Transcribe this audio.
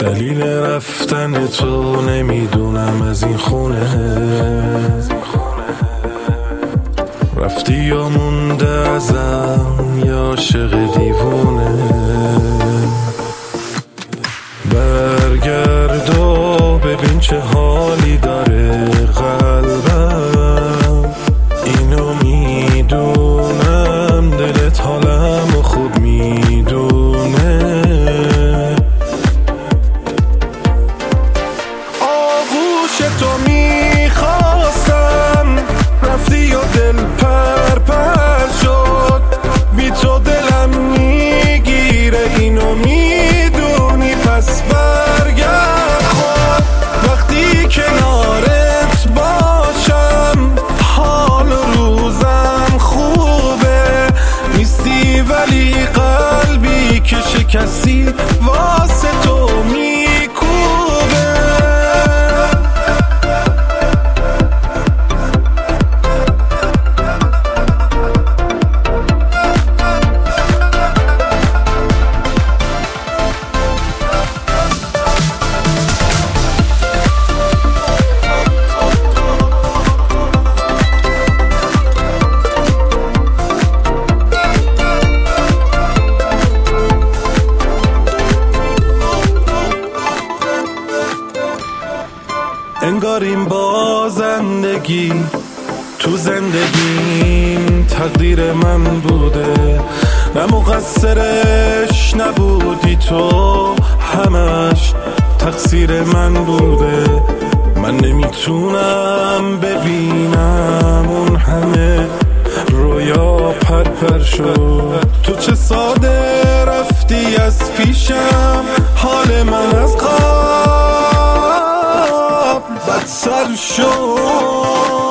دلیل رفتن تو نمیدونم از این خونه، رفتی یا مونده ازم یا عاشق دیوونه. برگرد و ببین چه حالی داره قلبم، اینو میدونم دلت حالم و خوب میدونه. آغوش تو میخواستم رفتی و دل پر شد، بی تو دلم میگیره اینو میدونی، پس برگرد خود وقتی کنارت باشم، حال و روزم خوبه، نیستی ولی قلبی که شکستی واسه تو میکوبه. انگار این بازندگی تو زندگیم تقدیر من بوده، نه مقصرش نبودی تو، همش تقصیر من بوده. من نمیتونم ببینم اون همه رویا پر شد، تو چه ساده رفتی از پیشم، حال من از قبل بدتر شد.